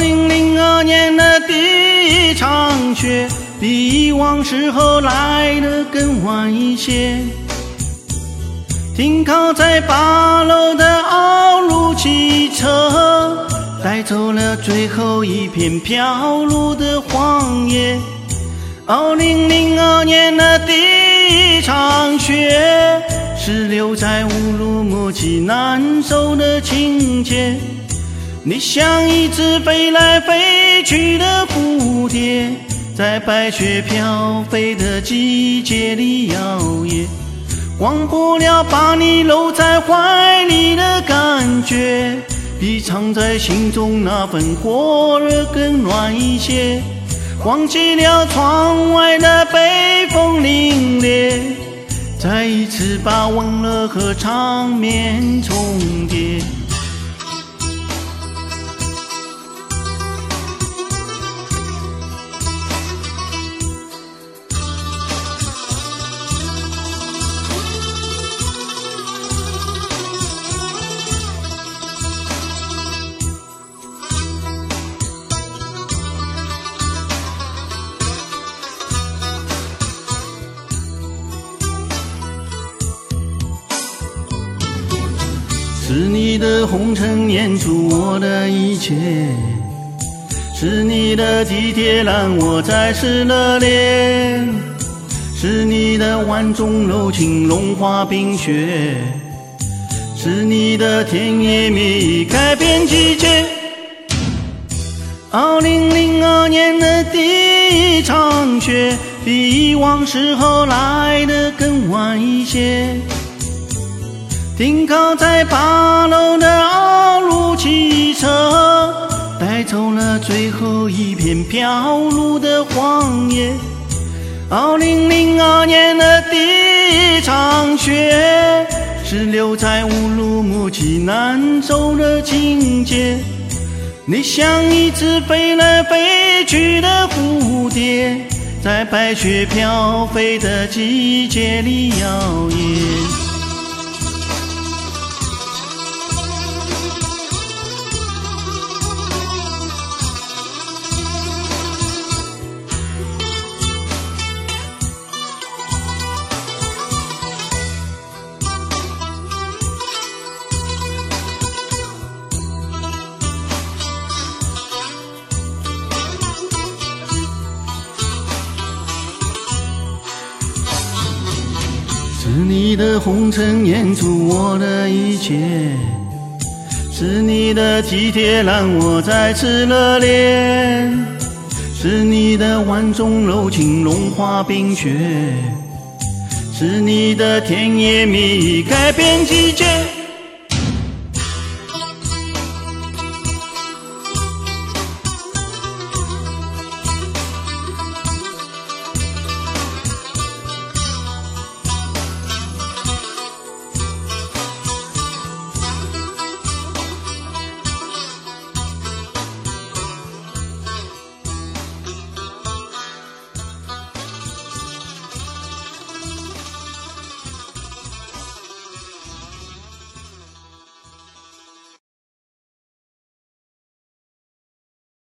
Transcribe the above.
2002年的第一场雪，比以往时候来得更晚一些。停靠在8楼的奥路汽车，带走了最后一片飘落的黄叶。2002年的第一场雪，是留在乌鲁木齐难受的情节。你像一只飞来飞去的蝴蝶，在白雪飘飞的季节里摇曳，忘不了把你搂在怀里的感觉，比藏在心中那份火热更暖一些。忘记了窗外的北风凛冽，再一次把忘了和场面重叠。是你的红尘掩住我的一切，是你的地铁让我再次热恋，是你的万众柔情融化冰雪，是你的甜言蜜语改变季节。2002年的第一场雪，比以往时候来得更晚一些。停靠在8楼的奥路汽车，带走了最后一片飘落的黄叶。2002年的第一场雪，是留在乌鲁木齐难受的情节。你像一只飞来飞去的蝴蝶，在白雪飘飞的季节里摇曳。是你的红尘掩住我的一切，是你的体贴让我再次热恋，是你的万众柔情融化冰雪，是你的甜言蜜语改变季节。